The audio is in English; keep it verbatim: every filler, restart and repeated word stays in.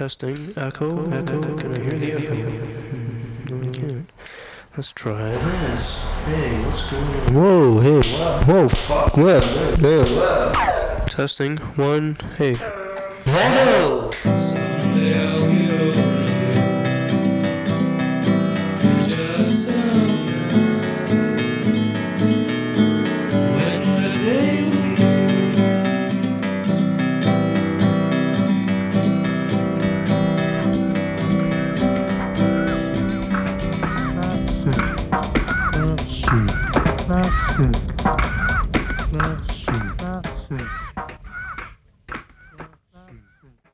testing. Echo, echo. Can I hear the echo? Hmm, no, I can't. Let's try this. Hey, what's going on? Whoa, hey, whoa, fuck, what? Hey, testing. One. Hey. Hello. Someday I'll be over you. Just don't when the day leaves.